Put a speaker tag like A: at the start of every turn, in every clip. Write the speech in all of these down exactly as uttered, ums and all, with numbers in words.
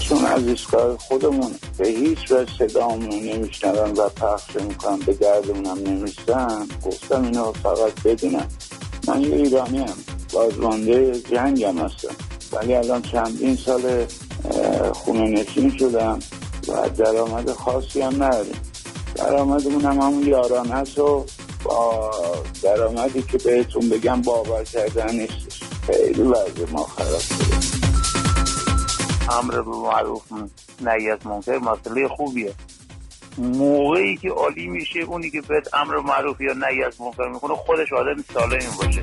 A: چون از ایستگاه خودمون به هیچ وجه صدامون نمیشنون و پخش میکنن، به دردمونم نمیشتن، گفتم اینو فقط بدونم من یه ایرانی هم بازمانده جنگ هم هستم، ولی الان چندین سال خونه نشین شدم و درآمد خاصی هم نداریم. درآمدمون هم همون یارانه هست و با درآمدی که بهتون بگم باور کردن نیستش. خیلی وضع ما خراب شده.
B: امر به معروف نهی از منکر مسئله خوبیه. موقعی که عالی میشه اونی که بهت امر معروف یا نهی از منکر میکنه خودش آدم سالمی باشه.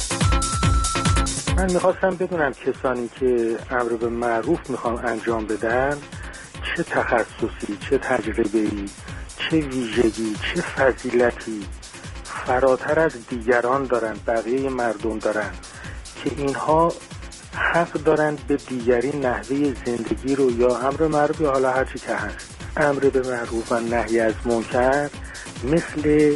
C: من میخواستم بدونم کسانی که امر به معروف میخوان انجام بدن چه تخصصی، چه تجربه‌ای، چه ویژگی، چه فضیلتی فراتر از دیگران دارن، بقیه مردم دارن که اینها حق دارن به دیگری نحوه زندگی رو یا امر معروف یا حالا هرچی که هست امر به معروف و نهی از منکر مثل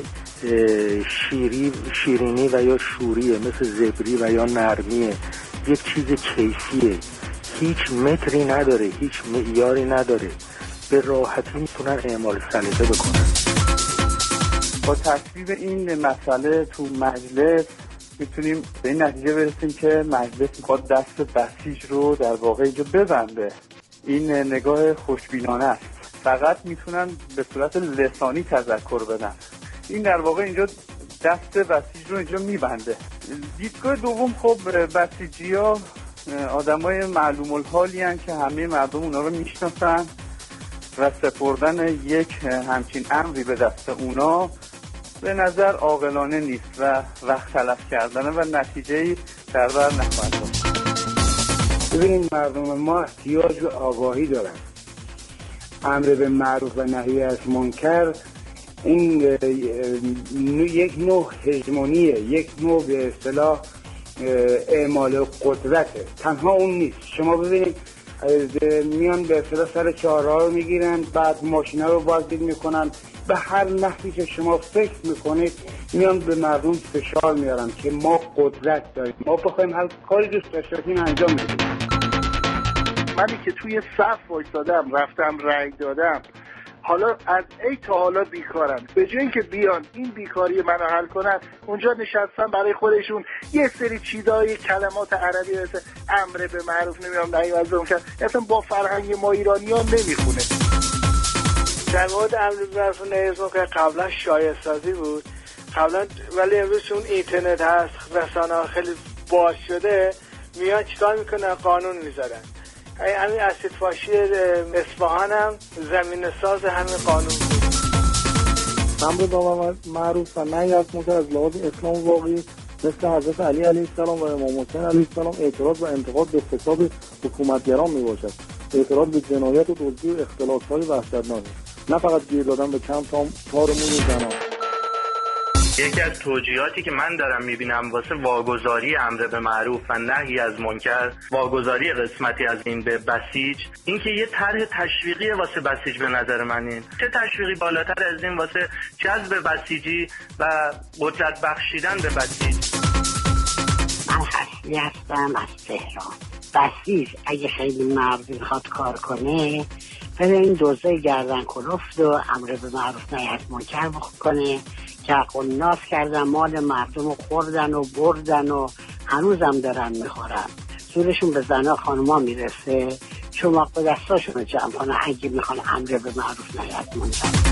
C: شیری شیرینی و یا شوریه، مثل زبری و یا نرمیه، یک چیز کیفیه، هیچ متری نداره، هیچ معیاری نداره، به راحتی میتونن اعمال سلیقه بکنن.
D: با تصویب این مسئله تو مجلس میتونیم به این نتیجه برسیم که مجلس میخواد دست بسیج رو در واقع اینجا ببنده. این نگاه خوشبینانه است. فقط میتونن به صورت لسانی تذکر بدن. این در واقع اینجا دست بسیج رو اینجا میبنده. دیدگاه دوم، خب بسیجی ها آدم های معلوم الحالی هستند که همه مردم اونا رو میشناسن و سپردن یک همچین امری به دست اونا به نظر عاقلانه نیست و وقت تلف کردنه و نتیجه‌ای در بر نخواهد داشت.
E: ببینید مردم ما احتیاج به آگاهی دارن. امر به معروف و نهی از منکر این یک نوع هژمونیه، یک نوع به اصطلاح اعمال قدرته، تنها اون نیست. شما ببینید میان به اصطلاح سر چهارراه رو میگیرن، بعد ماشینا رو بازدید میکنن، به هر نحوی که شما فکر میکنید میان به مردم فشار میارن که ما قدرت داریم، ما بخوایم هر کاری دوست داشته باشیم انجام بدیم.
F: منی که توی صف وایسادم رفتم رأی دادم، حالا از ای تا حالا بیکارم، به جای اینکه بیان این بیکاری منو حل کنن اونجا نشستن برای خودشون یه سری چیزای کلمات عربی مثل امر به معروف نمیدونم نهی از منکر اصلا با فرهنگ ما ایرانی‌ها نمیخونه.
G: جواد امر به معروف و نهی از منکر قبلا شایع‌سازی بود قبلا، ولی امروز چون اینترنت هست، رسانه‌ها خیلی باز شده، میان چیکار میکنن؟ قانون میذارن. همین اسید فاشی اصفهان هم زمین ساز همین قانون بود.
H: امر به معروف و نهی از منکر از لحاظ اسلام واقعی مثل حضرت علی علیه السلام و امام حسین علیه السلام اعتراض و انتقاد به فساد حکومتگران می باشد. اعتراض به جنایت و دزدی و اختلاس‌های وحشتناک، نه فقط گیر دادن به چند تا تار موی زنان.
B: یکی از توجیهاتی که من دارم میبینم واسه واگذاری امر به معروف و نهی از منکر، واگذاری قسمتی از این به بسیج، این که یه طرح تشویقی واسه بسیج به نظر من. این چه تشویقی بالاتر از این واسه جذب بسیجی و قدرت بخشیدن به بسیج؟
I: من حسنی هستم از تهران. بسیج اگه خیلی مرد میخواد کار کنه بره این دوزه گردن کلفت و امر به معروف نهی از منکر بکنه که قناس کردن، مال مردم رو خوردن و بردن و هنوزم دارن میخورن. زورشون به زنها خانوما میرسه، چماق به دستاشون رو جمع کنن اگه میخوان امر به معروف نهی از منکر.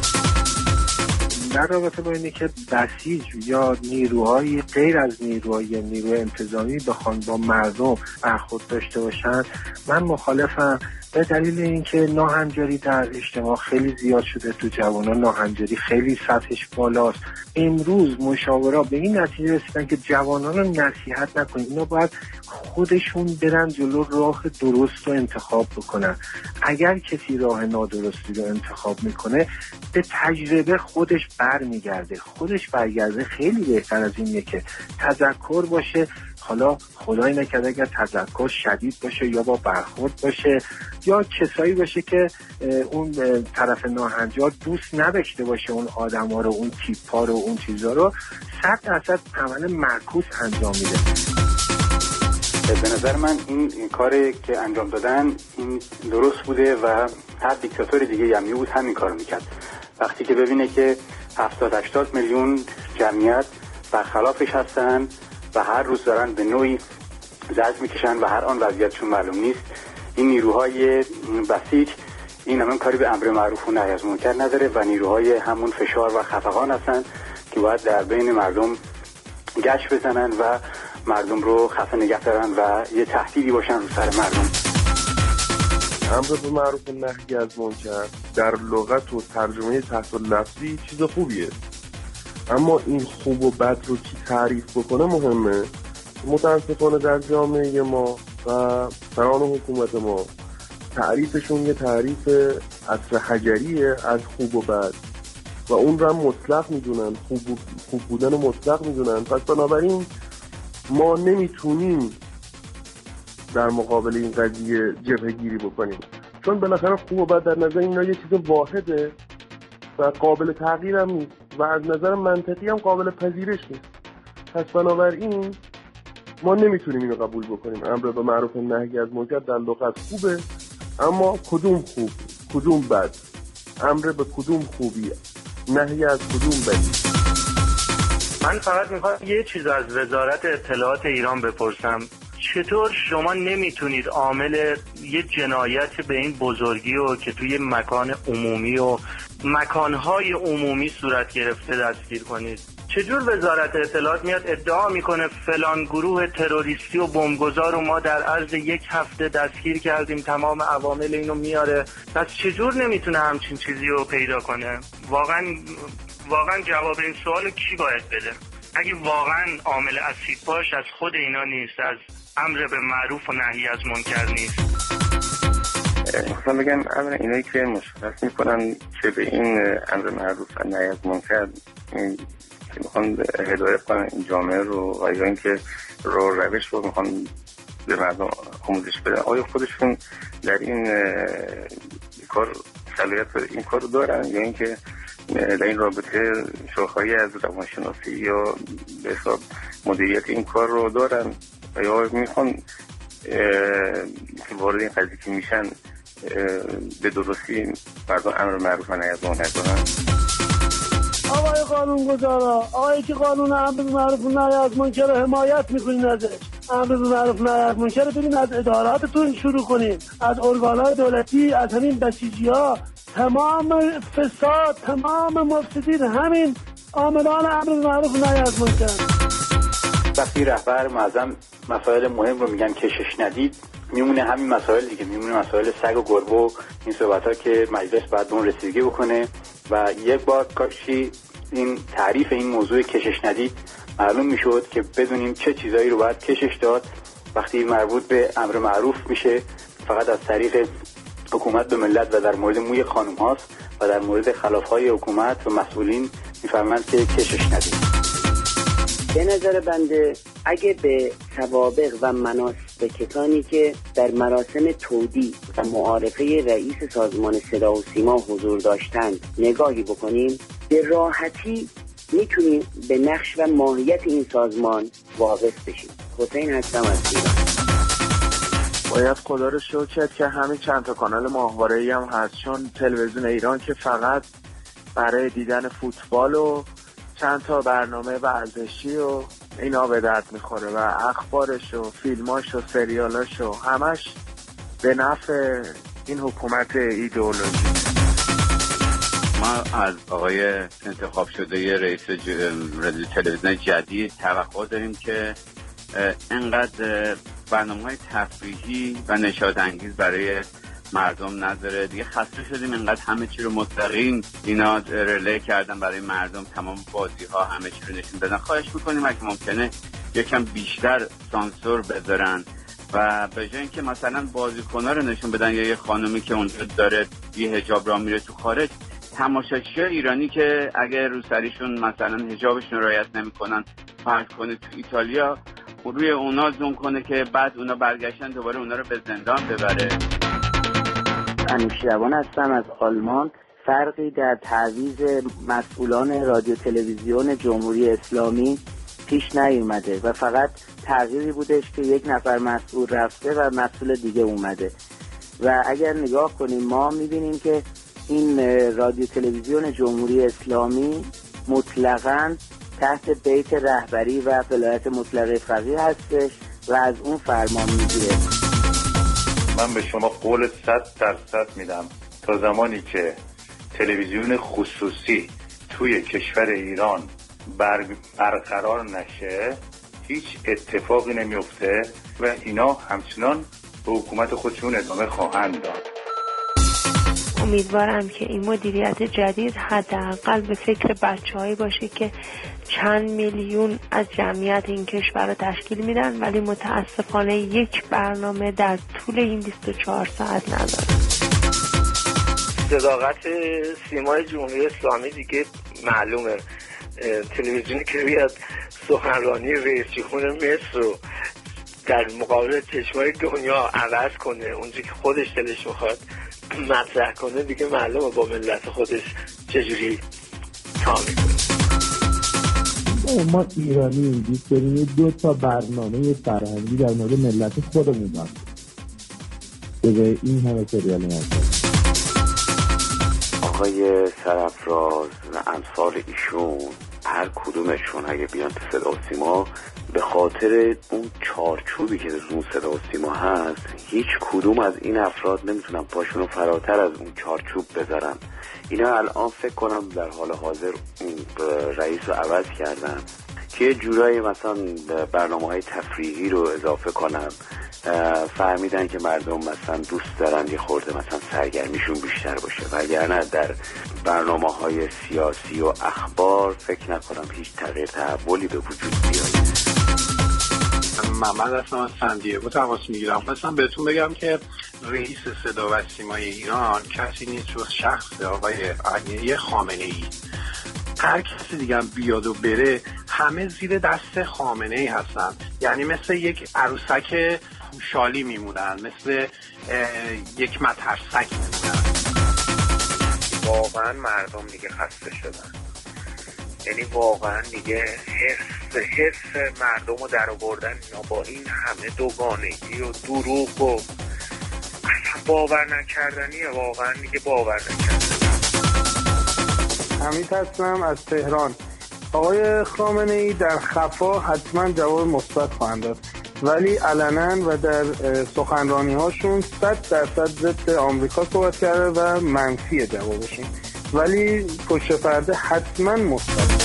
C: در رابطه با اینه که بسیج یا نیروهای غیر از نیروهای نیروی انتظامی بخوان با مردم برخورد داشته باشن، من مخالفم، به دلیل اینکه ناهنجاری در اجتماع خیلی زیاد شده. تو جوانان ناهنجاری خیلی سطحش بالاست. امروز مشاورا به این نتیجه رسیدن که جوانان رو نصیحت نکنید، اینا باید خودشون برن جلو، راه درست رو انتخاب بکنن. اگر کسی راه نادرستی رو انتخاب میکنه به تجربه خودش برمیگرده، خودش برگرده خیلی بهتر از اینه که تذکر باشه. حالا خدای نکرده اگر تذکر شدید باشه یا با برخورد باشه یا کسایی باشه که اون طرف ناهنجار دوست نداشته باشه اون آدم ها رو، اون تیپ ها رو، اون چیزا رو، صد درصد عمل معکوس انجام میده.
J: به نظر من این, این کاری که انجام دادن این درست بوده و هر دیکتاتور دیگه هم بود همین کارو میکرد. وقتی که ببینه که هفتاد هشتاد میلیون جمعیت برخلافش هستن و هر روز دارن به نوعی زجر میکشن و هر آن وضعیتشون معلوم نیست، این نیروهای بسیج این هم کاری به امر معروف و نهی از منکر نداره و نیروهای همون فشار و خفقان هستن که باید در بین مردم گشت بزنن و مردم رو خفه نگه دارن و یه تهدیدی باشن رو سر مردم.
K: امر به معروف و نهی از منکر در لغت و ترجمه تحت لفظی چیز خوبیه، اما این خوب و بد رو کی تعریف بکنه مهمه. متاسفانه در جامعه ما و سران حکومت ما تعریفشون یه تعریف عصر حجریه از خوب و بد و اون رو هم مطلق میدونن، خوب, خوب بودن رو مطلق میدونن. پس بنابراین ما نمیتونیم در مقابل این قضیه جبهه گیری بکنیم، چون بالاخره خوب و بد در نظر اینا یه چیز واحده و قابل تغییر هم نیست و از نظر منطقی هم قابل پذیرش نیست. پس بنابراین ما نمیتونیم اینو قبول بکنیم. امر به معروف و نهی از منکر در لغت خوبه، اما کدوم خوب کدوم بد، امر به کدوم خوبی، نهی از کدوم بدی.
B: من فقط میخوام یه چیز از وزارت اطلاعات ایران بپرسم. چطور شما نمیتونید عامل یه جنایت به این بزرگی و که توی مکان عمومی و مکانهای عمومی صورت گرفته دستگیر کنید؟ چجور وزارت اطلاعات میاد ادعا میکنه فلان گروه تروریستی و بمبگذار و ما در عرض یک هفته دستگیر کردیم، تمام عوامل اینو میاره؟ پس چجور نمیتونه همچین چیزی رو پیدا کنه؟ واقعا واقعا جواب این سوالو کی باید بده؟ اگه واقعا عامل اسید پاش از خود اینا نیست، از امر به معروف و نهی از منکر نیست.
L: میخوام بگم امر اینایی که مشخص میکنن که به این امر معروف و نهی از منکر که میخوان هدایت کنن این جامعه رو و یا اینکه رو روش رو میخوان به مردم آموزش بدن، آیا خودشون در این کار صلاحیت این کار رو دارن یا اینکه در این رابطه شاخه‌ای از روانشناسی یا به حساب مدیریت این کار رو دارن و یا میخوان که وارد این قضیه که میشن به درستی مردم امر معروف و نهی از منکر کنن.
M: آقای قانونگذارا، آقایی که قانون امر به معروف و نهی از منکر رو حمایت میکنین ازش، امر به معروف و نهی از منکر رو ببین از اداراتتون شروع کنین، از ارگان‌های دولتی، از همین بسیجی‌ها، تمام فساد، تمام مفسدین همین عاملان امر به معروف و نهی از منکر.
J: وقتی رهبر معظم مسائل مهم رو میگن کشش ندید، میمونه همین مسائل دیگه، میمونه مسائل سگ و گربه و این صحبت‌ها که مجلس باید اون رسیدگی بکنه و یک بار کاشی این تعریف این موضوع کشش ندید معلوم میشد که بدونیم چه چیزایی رو باید کشش داد. وقتی مربوط به امر معروف میشه فقط از طریق حکومت به ملت و در مورد موی خانم هاست و در مورد خلافهای حکومت و مسئولین میفرمند که کشش ندید.
I: به نظر بنده اگه به سوابق و مناسب کسانی که در مراسم تودیع و معارفه رئیس سازمان صدا و سیما حضور داشتند نگاهی بکنیم، به راحتی میتونیم به نقش و ماهیت این سازمان واقف بشیم. حسین هستم از ایران.
N: باید خدا رو شکر کرد که همین چند تا کانال ماهواره‌ای هم هست، چون تلویزیون ایران که فقط برای دیدن فوتبال و چند تا برنامه ورزشی و اینا به درد میخوره و اخبارش و فیلماش و سریالاش و همش به نفع این حکومت ایدئولوژی.
O: ما از آقای انتخاب شده رئیس رادیو تلویزیون جدید توقع داریم که انقدر برنامه‌های تفریحی و نشاط‌انگیز برای مردم نذاره دیگه. خسته شدیم انقدر همه چی رو مستقیم اینا ریلی کردن برای مردم، تمام بازی ها همه چی رو نشون بدن. خواهش میکنیم اگه ممکنه یکم بیشتر سانسور بذارن و به جای اینکه مثلا بازیکن‌ها رو نشون بدن یا یه خانومی که اونجا داره بی حجاب راه میره تو خارج، تماشاچی ایرانی که اگه رو سریشون مثلا حجابشون رو رعایت نمیکنن فرض کنه تو ایتالیا، روی اونا زوم کنه که بعد اونا برگشتن دوباره اونا رو به زندان ببره.
P: انوشیروان هستم از آلمان. فرقی در تعویض مسئولان رادیو تلویزیون جمهوری اسلامی پیش نیومده و فقط تغییری بودش که یک نفر مسئول رفته و مسئول دیگه اومده. و اگر نگاه کنیم ما میبینیم که این رادیو تلویزیون جمهوری اسلامی مطلقاً تحت بیت رهبری و ولایت مطلقه فقیه هستش و از اون فرمان میگیره.
Q: من به شما قول صد درصد میدم تا زمانی که تلویزیون خصوصی توی کشور ایران بر برقرار نشه هیچ اتفاقی نمیفته و اینا همچنان به حکومت خودشون ادامه خواهند داد.
R: امیدوارم که این مدیریت جدید حداقل به فکر بچه‌هایی باشه که چند میلیون از جمعیت این کشور رو تشکیل میدن ولی متاسفانه یک برنامه در طول این بیست و چهار ساعت نداره.
S: صداقت سیمای جمهوری اسلامی دیگه معلومه. تلویزیونی که بیاد سخنرانی رئیس جمهور مصر رو در مقابل چشمای دنیا عوض کنه، اونجا که خودش دلش میخواد مطرح کنه، دیگه معلومه با ملت خودش چجوری تا میکنه.
T: ما ایرانی دوست داریم دو تا برنامه فرهنگی در مورد ملت خودمون داریم به این همه سریالی هست.
U: آقای سرافراز و امثال ایشون هر کدومشون اگه بیان تو صدا و سیما به خاطر اون چارچوبی که اون صدا و سیما هست هیچ کدوم از این افراد نمیتونن پاشونو فراتر از اون چارچوب بذارن. اینا الان فکر کنم در حال حاضر اون رئیس رو عوض کردن که یه جورایی مثلا برنامه های تفریحی رو اضافه کنن. فهمیدن که مردم مثلا دوست دارن یه خورده مثلا سرگرمیشون بیشتر باشه وگرنه در برنامه های سیاسی و اخبار فکر نکنم هیچ تغییر تحولی به وجود بیاد.
V: محمد هستم از سندیگو تماس میگیرم. مثلا بهتون بگم که رئیس صدا و سیمای ایران کسی نیست جز شخص آقای علی خامنه‌ای. هر کسی دیگه هم بیاد و بره همه زیر دست خامنه‌ای هستن، یعنی مثل یک عروسک خوشحالی میمونن، مثل یک مترسک میمونن.
W: واقعا مردم دیگه خسته شدن، یعنی واقعا دیگه حرس حرس مردم رو در آوردن اینا با این همه دوگانگی و دروغ و اصلا باور نکردنیه، واقعا دیگه باور نکردنی.
F: حمید هستم از تهران. آقای خامنه‌ای در خفا حتما جواب مثبت خواهند داد ولی علنا و در سخنرانی هاشون صد درصد ضد آمریکا صحبت کرده و منفی جوابشون، ولی پشت پرده حتما مثبت.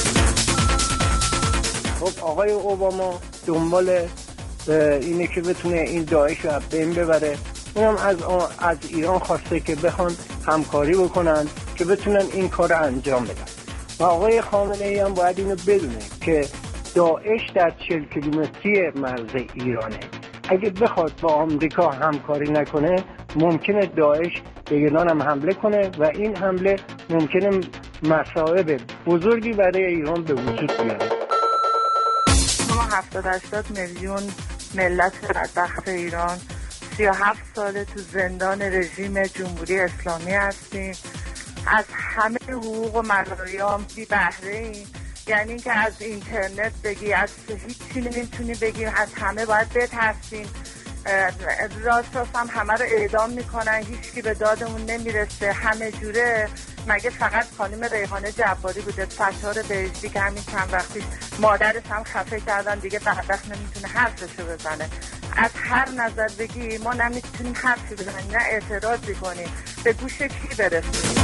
C: خب آقای اوباما دنبال اینه که بتونه این داعش رو از بین ببره. اونم از از ایران خواسته که بخوان همکاری بکنن که بتونن این کار رو انجام بدن. و آقای خامنه‌ای هم باید اینو بدونه که داعش در چهل کیلومتری مرز ایرانه. اگه بخواد با آمریکا همکاری نکنه ممکنه داعش به ایران هم حمله کنه و این حمله ممکنه مصائب بزرگی برای ایران به وجود بیاره.
X: ما هفتاد هشتاد میلیون ملت بدبخت ایران سی و هفت ساله تو زندان رژیم جمهوری اسلامی هستیم. از همه حقوق و مزایام بی بهره ایم، یعنی که از اینترنت بگی، از هیچی نمیتونی بگی، از همه باید بترسیم. راست راست هم همه رو اعدام میکنن، هیچکی به دادمون نمیرسه، همه جوره. مگه فقط خانم ریحانه جباری بوده، ستار بهشتی که همین چند وقتی مادرش هم خفه کردن، دیگه بدبخت نمیتونه حرفشو بزنه. از هر نظر بگی ما نمیتونیم حرفی بزنیم، نه اعتراضی کنیم، به گوش کی برسیم؟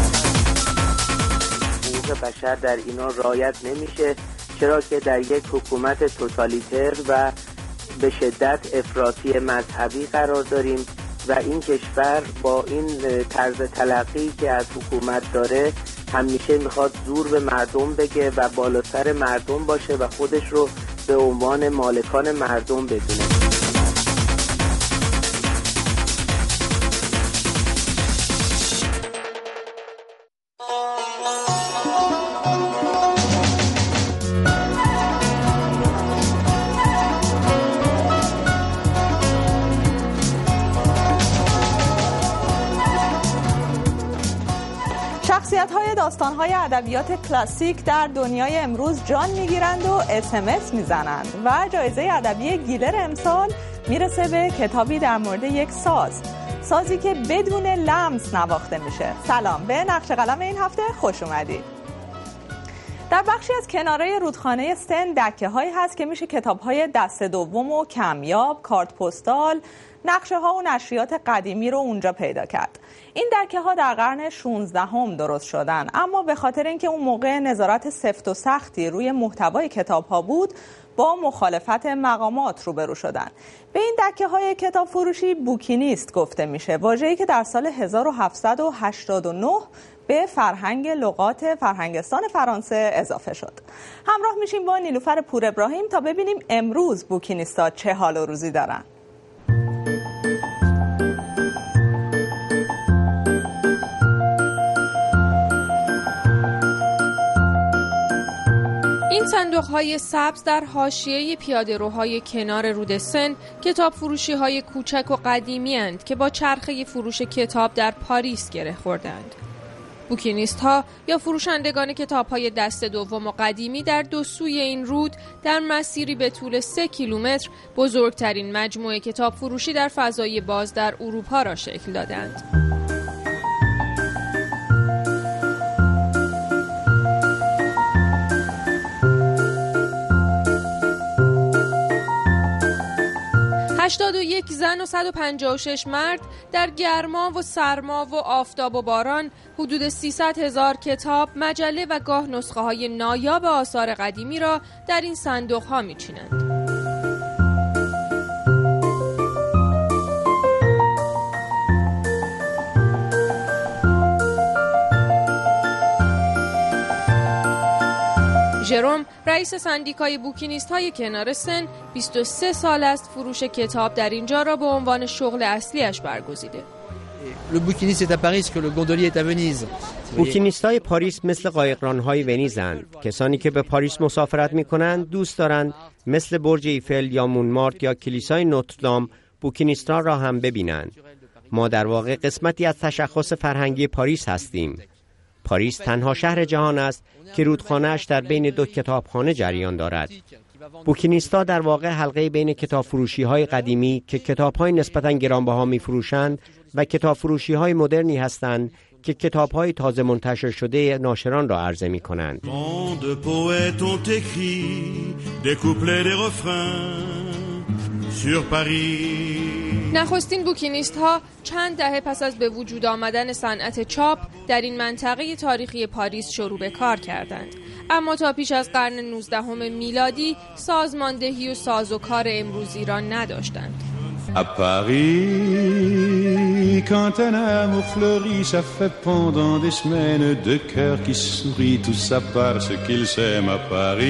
P: حقوق بشر در اینا رعایت نمیشه، چرا که در یک حکومت توتالیتر و به شدت افراطی مذهبی قرار داریم و این کشور با این طرز تلقی که از حکومت داره همیشه میخواد زور به مردم بگه و بالاتر مردم باشه و خودش رو به عنوان مالکان مردم بدونه.
A: شخصیت‌های داستان‌های ادبیات کلاسیک در دنیای امروز جان می‌گیرند و اس ام اس می‌زنند و جایزه ادبی گیلر امسال میرسه به کتابی در مورد یک ساز سازی که بدون لمس نواخته میشه. سلام، به نقش قلم این هفته خوش اومدید. در بخشی از کناره رودخانه سن دکه هایی هست که میشه کتاب های دست دوم و کمیاب، کارت پستال، نقشه ها و نشریات قدیمی رو اونجا پیدا کرد. این دکه ها در قرن شانزده هم درست شدن، اما به خاطر اینکه اون موقع نظارت سفت و سختی روی محتوای کتاب ها بود، با مخالفت مقامات روبرو شدن. به این دکه های کتاب فروشی بوکینیست گفته میشه، واژه‌ای که در سال هزار و هفتصد و هشتاد و نه به فرهنگ لغات فرهنگستان فرانسه اضافه شد. همراه میشیم با نیلوفر پور ابراهیم تا ببینیم امروز بوکینیستا چه حال و روزی دارن.
D: این صندوق‌های سبز در حاشیه پیاده‌روهای کنار رود سن کتاب فروشی‌های کوچک و قدیمی اند که با چرخه فروش کتاب در پاریس گره خوردند. بوکینیست‌ها یا فروشندگان کتاب‌های دست دوم و قدیمی در دو سوی این رود در مسیری به طول سه کیلومتر بزرگترین مجموعه کتاب فروشی در فضای باز در اروپا را شکل دادند. هشتاد و یک زن و صد و پنجاه و شش مرد در گرما و سرما و آفتاب و باران حدود سیصد هزار کتاب، مجله و گاه نسخه های نایاب آثار قدیمی را در این صندوق ها می چینند. ژروم، رئیس سندیکای بوکینیست های کنار سن، بیست و سه سال است فروش کتاب در اینجا را به عنوان شغل اصلیش برگزیده.
E: بوکینیست های پاریس مثل قایقران های ونیزند. کسانی که به پاریس مسافرت می کنند دوست دارند مثل برج ایفل یا مونمارت یا کلیسای نوتردام بوکینیستان را هم ببینند. ما در واقع قسمتی از تشخص فرهنگی پاریس هستیم. پاریس تنها شهر جهان است که رودخانه‌اش در بین دو کتابخانه جریان دارد. بوکینیستا در واقع حلقه بین کتاب فروشی‌های قدیمی که کتاب‌های نسبتاً گرانبها می‌فروشند و کتاب فروشی‌های مدرنی هستند که کتاب‌های تازه منتشر شده ناشران را عرضه می‌کنند.
D: نخستین بوکینیست ها چند دهه پس از به وجود آمدن صنعت چاپ در این منطقه تاریخی پاریس شروع به کار کردند، اما تا پیش از قرن نوزدهم میلادی سازماندهی و سازوکار امروزی را نداشتند.
G: À Paris, quand un amour fleurit, ça fait pendant des semaines deux cœurs qui sourient, tout ça parce qu'ils s'aiment à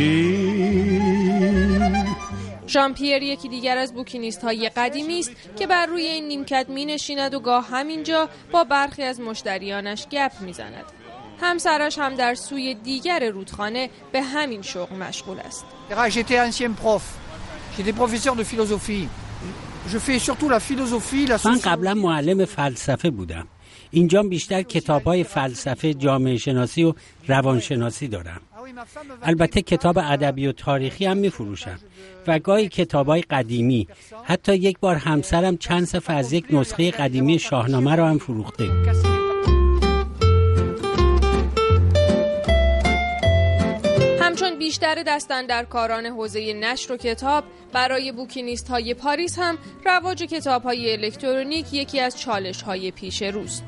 G: Paris.
D: ژان پیر یکی دیگر از بوکینیست های قدیمی است که بر روی این نیمکت می نشیند و گاه همینجا با برخی از مشتریانش گپ می زند. همسرش هم در سوی دیگر رودخانه به همین شغل مشغول است.
Y: J'étais ancien prof. J'étais professeur de philosophie. Je fais surtout la philosophie, la
Z: من قبلا معلم فلسفه بودم. اینجا بیشتر کتاب‌های فلسفه، جامعه شناسی و روانشناسی دارم. البته کتاب ادبی و تاریخی هم می‌فروشم و گاهی کتاب‌های قدیمی. حتی یک بار همسرم چند صفحه از یک نسخه قدیمی شاهنامه را هم فروخته.
D: همچون بیشتر دستاندرکاران حوزه نشر و کتاب، برای بوکینیست های پاریس هم رواج کتاب های الکترونیک یکی از چالش های پیش روست.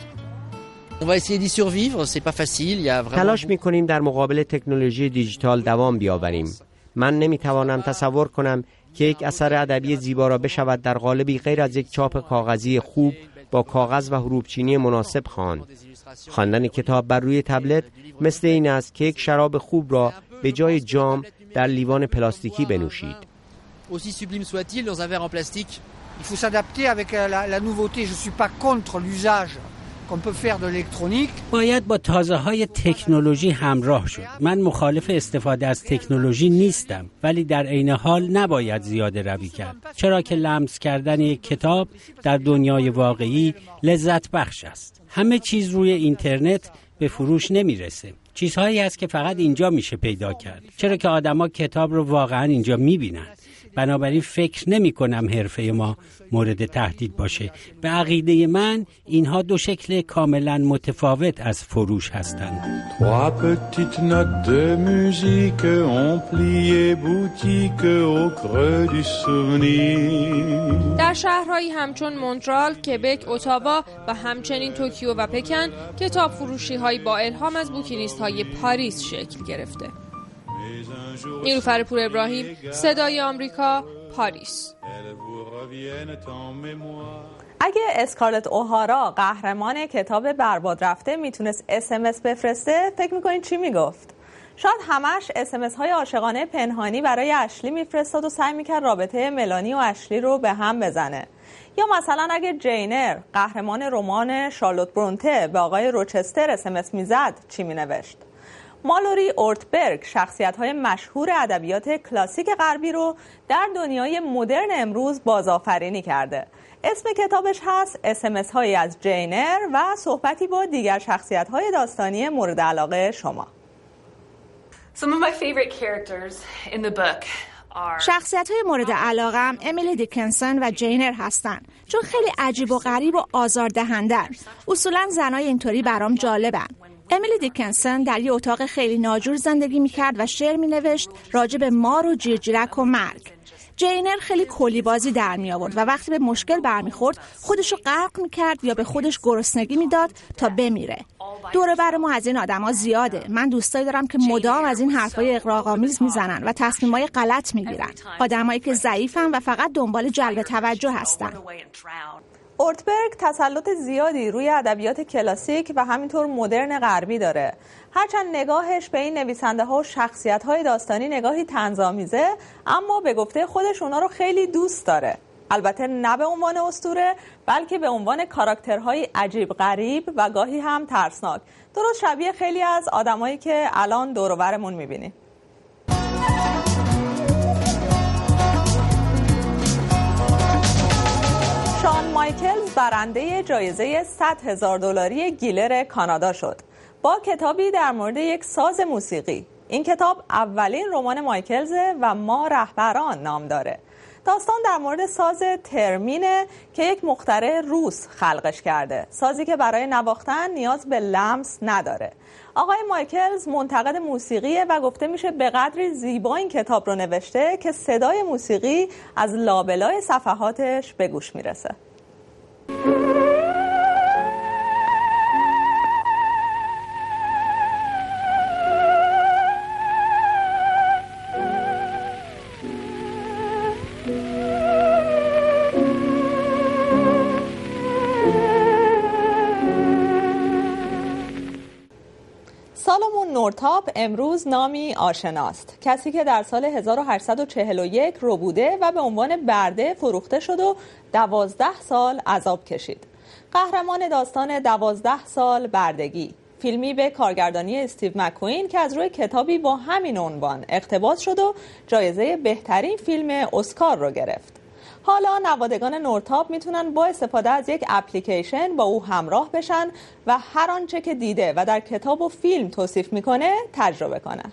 E: تلاش می‌کنیم در مقابل تکنولوژی دیجیتال دوام بیاوریم. من نمی‌توانم تصور کنم که یک اثر ادبی زیبا را بشود در قالبی غیر از یک چاپ کاغذی خوب با کاغذ و حروفچینی مناسب خواند. خواندن کتاب بر روی تبلت مثل این است که یک شراب خوب را به جای جام در لیوان پلاستیکی بنوشید.
Y: Aussi sublime soit-il dans un verre en plastique. Il faut s'adapter avec la, la nouveauté. Je suis pas contre l'usage qu'on peut faire de l'électronique.
Z: باید با تازه‌های تکنولوژی همراه شد. من مخالف استفاده از تکنولوژی نیستم، ولی در عین حال نباید زیاده روی کرد. چرا که لمس کردن یک کتاب در دنیای واقعی لذت بخش است. همه چیز روی اینترنت به فروش نمیرسه. چیزهایی هست که فقط اینجا میشه پیدا کرد، چرا که آدما کتاب رو واقعا اینجا میبینن. بنابراین فکر نمی کنم حرفه ما مورد تهدید باشه. به عقیده من اینها دو شکل کاملا متفاوت از فروش هستند.
G: Trois petites notes de musique ont plié boutique au creux du souvenir.
D: در شهرهایی همچون مونترال، کبک، اتاوا و همچنین توکیو و پکن کتاب فروشی های با الهام از بوکینیست های پاریس شکل گرفته. نیلوفر پور ابراهیم، صدای آمریکا، پاریس.
A: اگه اسکارلت اوهارا قهرمان کتاب برباد رفته میتونست اس ام اس بفرسته، فکر میکنین چی میگفت؟ شاید همش اس ام اس های عاشقانه پنهانی برای اشلی میفرستاد و سعی میکرد رابطه ملانی و اشلی رو به هم بزنه. یا مثلا اگه جینر قهرمان رمان شارلوت برونته به آقای روچستر اس ام اس میزد چی مینوشت؟ مالوری اورتبرگ شخصیت‌های مشهور ادبیات کلاسیک غربی رو در دنیای مدرن امروز بازآفرینی کرده. اسم کتابش هست اس ام اس هایی از جینر و صحبتی با دیگر شخصیت‌های داستانی مورد علاقه شما.
B: Some of my favorite characters in the book are
H: شخصیت‌های مورد علاقه‌ام امیلی دیکنسون و جینر هستن، چون خیلی عجیب و غریب و آزاردهنده‌اند. اصولاً زنای اینطوری برام جالبن. امیلی دیکنسون در یه اتاق خیلی ناجور زندگی میکرد و شعر مینوشت راجع به مار و جیرجیرک و مرگ. جینر خیلی کلی بازی در می آورد و وقتی به مشکل برمیخورد خودشو غرق میکرد یا به خودش گرسنگی میداد تا بمیره. دور بر ما از این آدما زیاده. من دوستایی دارم که مدام از این حرفای اغراق‌آمیز میزنن و تصمیمای غلط میگیرن. آدمایی که ضعیفن و فقط دنبال جلب توجه هستن.
A: اورتبرگ تسلط زیادی روی ادبیات کلاسیک و همینطور مدرن غربی داره. هرچند نگاهش به این نویسنده ها و شخصیت های داستانی نگاهی طنزآمیزه، اما به گفته خودش اونا رو خیلی دوست داره. البته نه به عنوان اسطوره، بلکه به عنوان کاراکترهای عجیب غریب و گاهی هم ترسناک، درست شبیه خیلی از آدمایی که الان دور و برمون می‌بینیم. شان مایکلز برنده جایزه صد هزار دلاری گیلر کانادا شد با کتابی در مورد یک ساز موسیقی. این کتاب اولین رمان مایکلزه و ما رهبران نام داره. داستان در مورد ساز ترمینه که یک مخترع روس خلقش کرده، سازی که برای نواختن نیاز به لمس نداره. آقای مایکلز منتقد موسیقیه و گفته میشه به قدری زیبا این کتاب رو نوشته که صدای موسیقی از لابلای صفحاتش به گوش میرسه. سالومون نورتاپ امروز نامی آشناست، کسی که در سال هزار و هشتصد و چهل و یک رو بوده و به عنوان برده فروخته شد و دوازده سال عذاب کشید. قهرمان داستان دوازده سال بردگی، فیلمی به کارگردانی استیو مکوین که از روی کتابی با همین عنوان اقتباس شد و جایزه بهترین فیلم اسکار رو گرفت. حالا نوادگان نورتاپ میتونن با استفاده از یک اپلیکیشن با او همراه بشن و هر آنچه که دیده و در کتاب و فیلم توصیف میکنه تجربه کنن.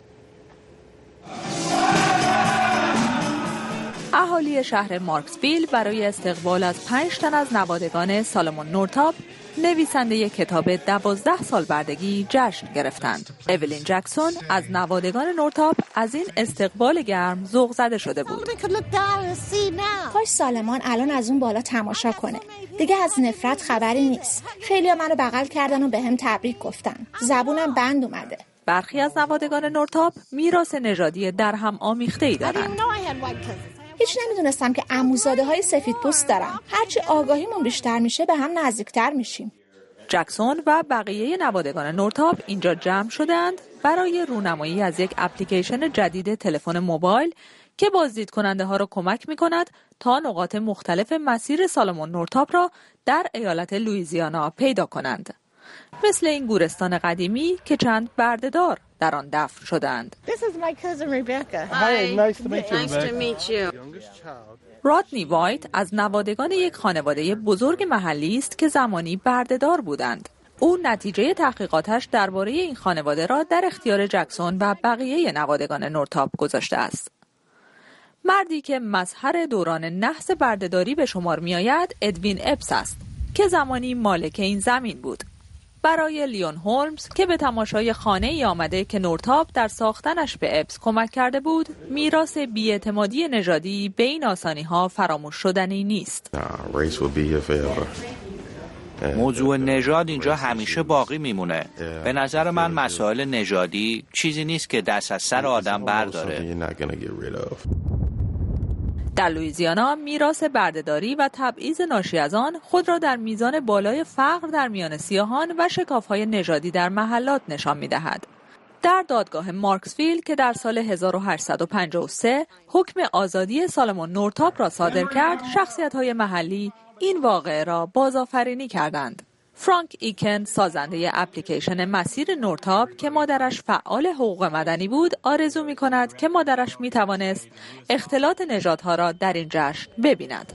A: اهالی شهر مارکسویل برای استقبال از پنج تن از نوادگان سالومون نورتاپ، نویسنده کتاب دوازده سال بردگی، جشن گرفتند. اولین جکسون از نوادگان نورتاپ از این استقبال گرم ذوق زده شده بود.
H: کاش سالمان الان از اون بالا تماشا کنه. دیگه از نفرت خبری نیست. خیلی‌ها منو بغل کردن و بهم تبریک گفتن. زبونم بند اومده.
A: برخی از نوادگان نورتاپ میراث نژادی در هم آمیخته‌ای دارند.
H: هیچ نمیدونستم که عموزاده های سفید پوست دارم. هرچی آگاهیمون بیشتر میشه به هم نزدیکتر میشیم.
A: جکسون و بقیه نوادگان نورتاپ اینجا جمع شدند برای رونمایی از یک اپلیکیشن جدید تلفن موبایل که بازدید کننده ها را کمک میکند تا نقاط مختلف مسیر سالومون نورتاپ را در ایالت لوئیزیانا پیدا کنند. مثل این گورستان قدیمی که چند بردهدار در آن دفن شدند.
J: This is my cousin Rebecca.
K: Hi, nice to meet you.
J: Nice to meet you.
A: رادنی وایت از نوادگان یک خانواده بزرگ محلی است که زمانی بردهدار بودند. او نتیجه تحقیقاتش درباره این خانواده را در اختیار جکسون و بقیه نوادگان نورتاپ گذاشته است. مردی که مظهر دوران نحس بردهداری به شمار می آید ادوین اپس است که زمانی مالک این زمین بود. برای لیون هولمز که به تماشای خانه ای آمده که نورتاپ در ساختنش به اپس کمک کرده بود، میراث بی‌اعتمادی نژادی به این آسانی ها فراموش شدنی نیست.
I: موضوع نژاد اینجا همیشه باقی میمونه. به نظر من مسائل نژادی چیزی نیست که دست از سر آدم برداره.
A: در لوئیزیانا میراث بردهداری و تبعیض ناشی از آن خود را در میزان بالای فقر در میان سیاهان و شکاف‌های نژادی در محلات نشان می‌دهد. در دادگاه مارکسویل که در سال هزار و هشتصد و پنجاه و سه حکم آزادی سالمون نورتاپ را صادر کرد، شخصیت‌های محلی این واقعه را بازآفرینی کردند. فرانک ایکن، سازنده اپلیکیشن مسیر نورتاپ که مادرش فعال حقوق مدنی بود، آرزو می‌کند که مادرش می‌توانست اختلاط نژادها را در این جشن ببیند.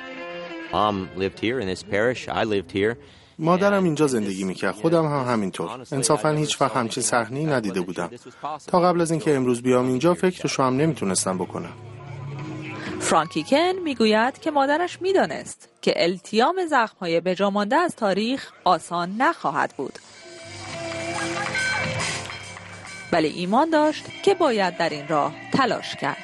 K: مادرم اینجا زندگی میکرد، خودم هم همینطور. انصافاً هیچ وقت همچین صحنه‌ای ندیده بودم. تا قبل از اینکه امروز بیام اینجا فکرشو هم نمیتونستم بکنم.
A: فرانکیکن میگوید که مادرش میدانست که التیام زخم‌های بجا مانده از تاریخ آسان نخواهد بود، ولی ایمان داشت که باید در این راه تلاش کرد.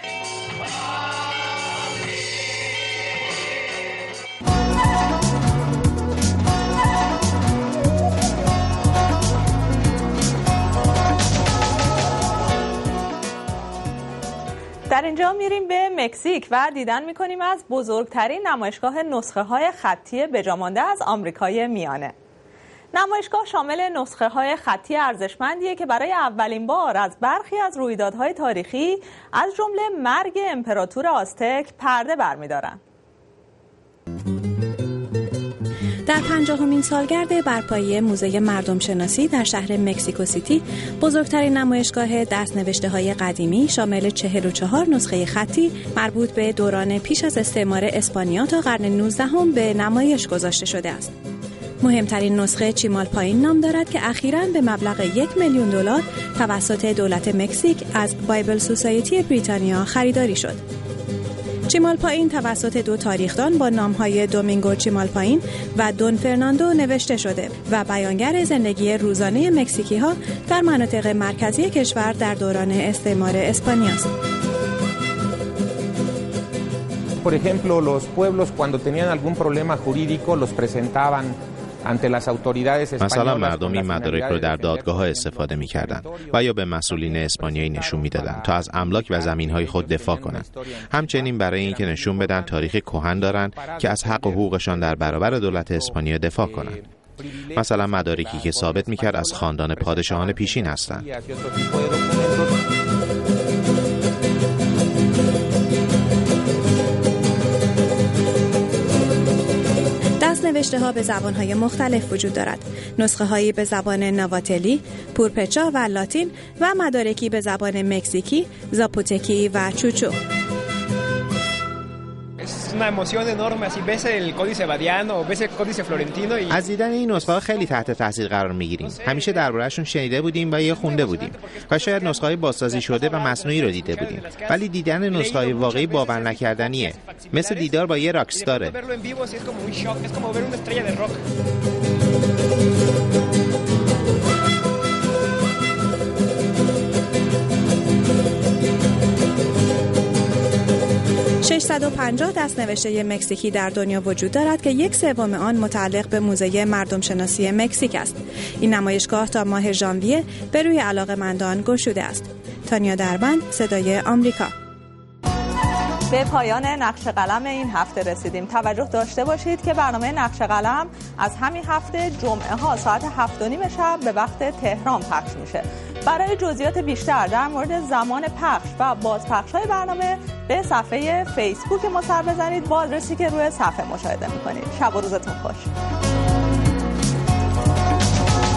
A: در اینجا میریم به مکزیک و دیدن میکنیم از بزرگترین نمایشگاه نسخه های خطی بجامانده از آمریکای میانه. نمایشگاه شامل نسخه های خطی ارزشمندیه که برای اولین بار از برخی از رویدادهای تاریخی از جمله مرگ امپراتور آزتک پرده برمیدارن.
H: در پنجاهمین سالگرد برپایی موزه مردم شناسی در شهر مکزیکو سیتی، بزرگترین نمایشگاه دست‌نوشته‌های قدیمی شامل چهل و چهار نسخه خطی مربوط به دوران پیش از استعمار اسپانیا تا قرن نوزدهم به نمایش گذاشته شده است. مهمترین نسخه چیمالپاین نام دارد که اخیراً به مبلغ یک میلیون دلار توسط دولت مکزیک از بایبل سوسایتی بریتانیا خریداری شد. چیمالپاین توسط دو تاریخدان با نام‌های دومینگو چیمالپاین و دون فرناندو نوشته شده و بیانگر زندگی روزانه مکزیکی‌ها در مناطق مرکزی کشور در دوران استعمار اسپانیا است.
L: Por ejemplo, los pueblos cuando tenían algún problema jurídico los presentaban
M: مثلا مردم این مدارک رو در دادگاه استفاده می‌کردند و یا به مسئولین اسپانیایی نشون می‌دادند تا از املاک و زمین‌های خود دفاع کنند. همچنین برای اینکه نشون بدن تاریخ کهن دارند که از حق و حقوقشان در برابر دولت اسپانیا دفاع کنند. مثلا مدارکی که ثابت می‌کرد از خاندان پادشاهان پیشین هستند.
H: نوشته ها به زبان های مختلف وجود دارد. نسخه هایی به زبان نواتلی، پورپچا و لاتین و مدارکی به زبان مکزیکی، زاپوتکی و چوچو.
M: از دیدن این نسخه‌ها خیلی تحت تاثیر قرار می‌گیریم. همیشه درباره‌شون شنیده بودیم و یا خونده بودیم. و شاید نسخه‌های بازسازی شده و مصنوعی رو دیده بودیم. ولی دیدن نسخه‌های واقعی باور نکردنیه. مثل دیدار با یه راکستاره.
H: ششصد و پنجاه دست‌نوشته مکزیکی در دنیا وجود دارد که یک سوم آن متعلق به موزه مردم شناسی مکزیک است. این نمایشگاه تا ماه ژانویه به روی علاقه‌مندان گشوده است. تانیا دربند، صدای آمریکا.
A: به پایان نقش قلم این هفته رسیدیم. توجه داشته باشید که برنامه نقش قلم از همین هفته جمعه ها ساعت هفت و نیم شب به وقت تهران پخش میشه. برای جزئیات بیشتر در مورد زمان پخش و بازپخش های برنامه به صفحه فیسبوک ما سر بزنید با آدرسی که روی صفحه مشاهده میکنید. شب و روزتون خوش.